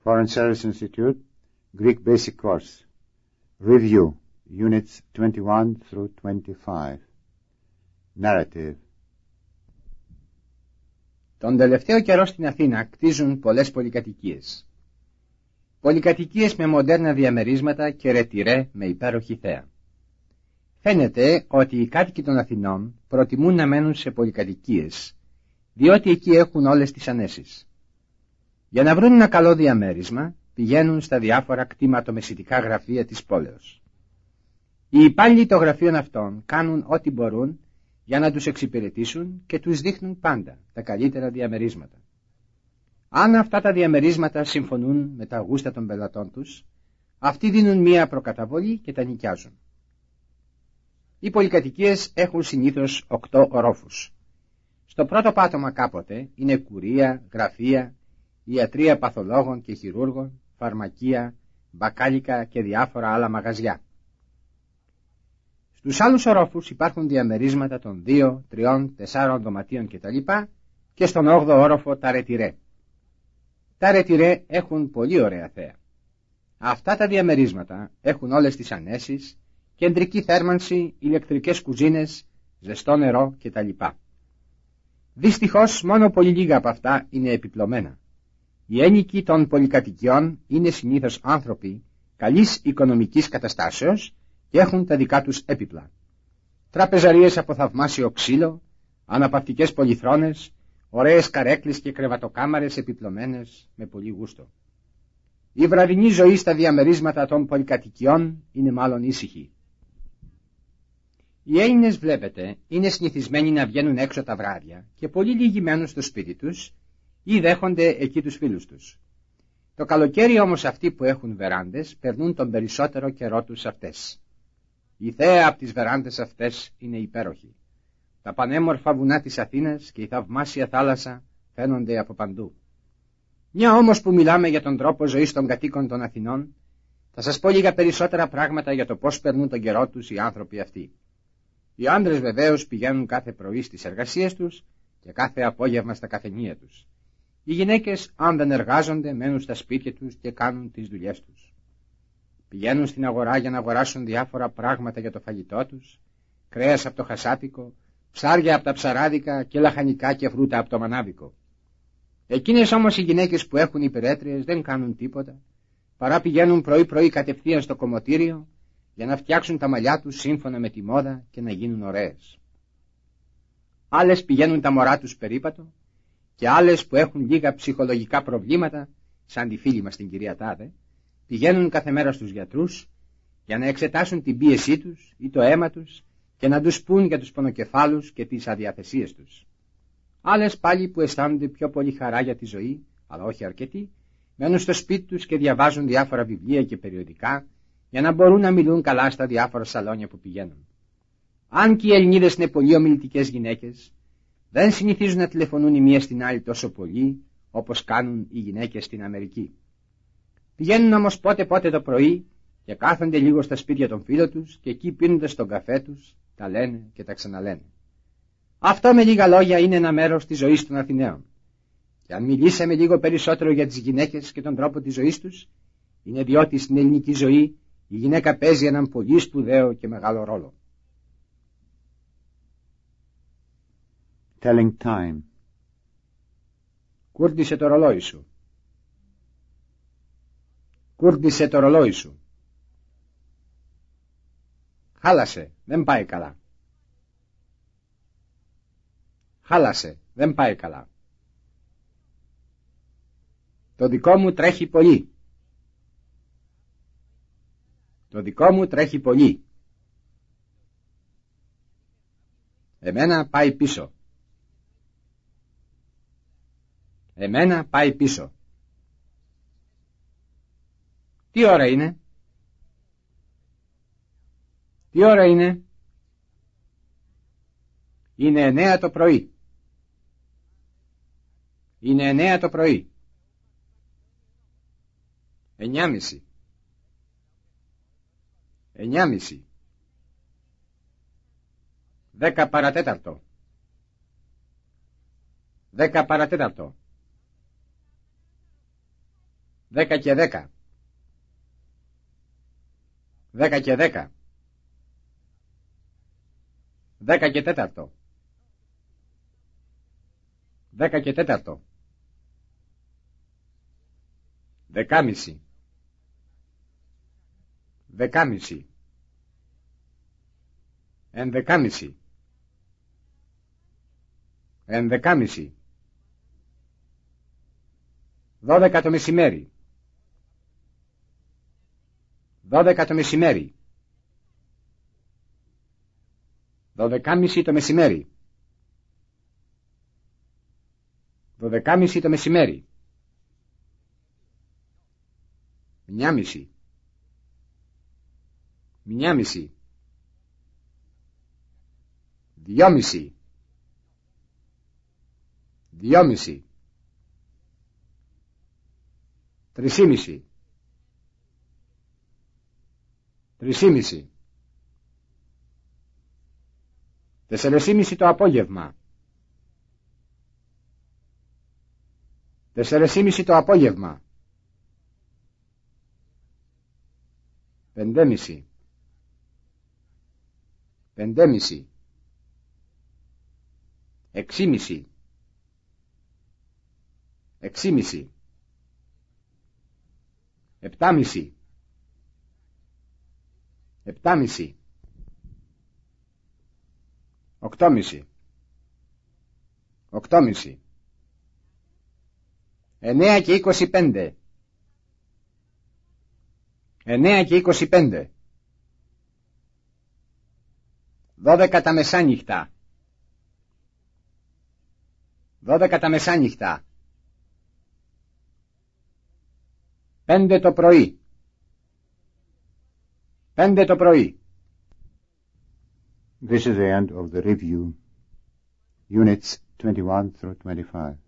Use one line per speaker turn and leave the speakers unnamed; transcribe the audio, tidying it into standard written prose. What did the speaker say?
Foreign Service Institute, Greek Basic Course. Review, Units 21 through 25. Narrative.
Τον τελευταίο καιρό στην Αθήνα κτίζουν πολλές πολυκατοικίες. Πολυκατοικίες με μοντέρνα διαμερίσματα και ρετυρέ με υπέροχη θέα. Φαίνεται ότι οι κάτοικοι των Αθηνών προτιμούν να μένουν σε πολυκατοικίες, διότι εκεί έχουν όλες τις ανέσεις. Για να βρουν ένα καλό διαμέρισμα, πηγαίνουν στα διάφορα κτηματομεσητικά γραφεία της πόλεως. Οι υπάλληλοι των γραφείων αυτών κάνουν ό,τι μπορούν για να τους εξυπηρετήσουν και τους δείχνουν πάντα τα καλύτερα διαμερίσματα. Αν αυτά τα διαμερίσματα συμφωνούν με τα γούστα των πελατών τους, αυτοί δίνουν μία προκαταβολή και τα νοικιάζουν. Οι πολυκατοικίες έχουν συνήθως 8 ορόφους. Στο πρώτο πάτωμα κάποτε είναι κουρία, γραφεία, ιατρεία παθολόγων και χειρούργων, φαρμακεία, μπακάλικα και διάφορα άλλα μαγαζιά. Στους άλλους ορόφους υπάρχουν διαμερίσματα των 2, 3, 4 δωματίων κτλ. Και στον 8ο όροφο τα ρετυρέ. Τα ρετυρέ έχουν πολύ ωραία θέα. Αυτά τα διαμερίσματα έχουν όλες τις ανέσεις, κεντρική θέρμανση, ηλεκτρικές κουζίνες, ζεστό νερό κτλ. Δυστυχώς μόνο πολύ λίγα από αυτά είναι επιπλωμένα. Οι ένοικοι των πολυκατοικιών είναι συνήθως άνθρωποι καλής οικονομικής καταστάσεως και έχουν τα δικά τους έπιπλα. Τραπεζαρίες από θαυμάσιο ξύλο, αναπαυτικές πολυθρόνες, ωραίες καρέκλες και κρεβατοκάμαρες επιπλωμένες με πολύ γούστο. Η βραδινή ζωή στα διαμερίσματα των πολυκατοικιών είναι μάλλον ήσυχη. Οι Έλληνες, βλέπετε, είναι συνηθισμένοι να βγαίνουν έξω τα βράδια και πολύ λίγοι μένουν στο σπίτι τους ή δέχονται εκεί τους φίλους τους. Το καλοκαίρι όμως αυτοί που έχουν βεράντες περνούν τον περισσότερο καιρό τους αυτές. Η θέα από τις βεράντες αυτές είναι υπέροχη. Τα πανέμορφα βουνά της Αθήνας και η θαυμάσια θάλασσα φαίνονται από παντού. Μια όμως που μιλάμε για τον τρόπο ζωής των κατοίκων των Αθηνών, θα σας πω λίγα περισσότερα πράγματα για το πώς περνούν τον καιρό τους οι άνθρωποι αυτοί. Οι άντρες βεβαίως πηγαίνουν κάθε πρωί στις εργασίες τους και κάθε απόγευμα στα καφενεία τους. Οι γυναίκες, αν δεν εργάζονται, μένουν στα σπίτια τους και κάνουν τις δουλειές τους. Πηγαίνουν στην αγορά για να αγοράσουν διάφορα πράγματα για το φαγητό τους, κρέας από το χασάπικο, ψάρια από τα ψαράδικα και λαχανικά και φρούτα από το μανάβικο. Εκείνες όμως οι γυναίκες που έχουν υπηρέτριες δεν κάνουν τίποτα, παρά πηγαίνουν πρωί-πρωί κατευθείαν στο κομμωτήριο για να φτιάξουν τα μαλλιά τους σύμφωνα με τη μόδα και να γίνουν ωραίες. Άλλες πηγαίνουν τα μωρά τους περίπατο και άλλες που έχουν λίγα ψυχολογικά προβλήματα, σαν τη φίλη μας την κυρία Τάδε, πηγαίνουν κάθε μέρα στους γιατρούς για να εξετάσουν την πίεσή τους ή το αίμα τους και να τους πούν για τους πονοκεφάλους και τις αδιαθεσίες τους. Άλλες πάλι που αισθάνονται πιο πολύ χαρά για τη ζωή, αλλά όχι αρκετοί, μένουν στο σπίτι τους και διαβάζουν διάφορα βιβλία και περιοδικά για να μπορούν να μιλούν καλά στα διάφορα σαλόνια που πηγαίνουν. Αν και οι Ελληνίδες είναι πολύ ομιλητικές γυναίκες, δεν συνηθίζουν να τηλεφωνούν η μία στην άλλη τόσο πολύ όπως κάνουν οι γυναίκες στην Αμερική. Πηγαίνουν όμως πότε το πρωί και κάθονται λίγο στα σπίτια των φίλων τους και εκεί πίνοντας τον καφέ τους, τα λένε και τα ξαναλένε. Αυτό με λίγα λόγια είναι ένα μέρος της ζωής των Αθηναίων. Και αν μιλήσαμε λίγο περισσότερο για τις γυναίκες και τον τρόπο της ζωής τους, είναι διότι στην ελληνική ζωή η γυναίκα παίζει έναν πολύ σπουδαίο και μεγάλο ρόλο.
Telling time.
Κούρτισε το ρολόι σου. Κούρτισε το ρολόι σου. Χάλασε, δεν πάει καλά. Χάλασε, δεν πάει καλά. Το δικό μου τρέχει πολύ. Το δικό μου τρέχει πολύ. Εμένα πάει πίσω. Εμένα πάει πίσω. Τι ώρα είναι? Τι ώρα είναι? Είναι 9 το πρωί. Είναι 9 το πρωί. 9:30. 9:30. 10 παρατέταρτο. 10 παρατέταρτο. 10 και 10. 10 και 10. 10 και 4. 10 και 4. 10,5. 10,5. 11,5. 11,5. 12 το μεσημέρι. 12 το μεσημέρι. 12,5 το μεσημέρι. 12,5 το μεσημέρι. 1,5. 1,5. 2,5. 2,5. 3,5. 3,5. 4,5 το απόγευμα. 4,5 το απόγευμα. 5,5. 5,5. 6,5. 6,5. 7,5. 7,5. 8,5. 8,5. 9 και 25. 9 και 25. 12 τα μεσάνυχτα. 12 τα μεσάνυχτα. 5 το πρωί. 5 το πρωί.
This is the end of the review, units 21 through 25.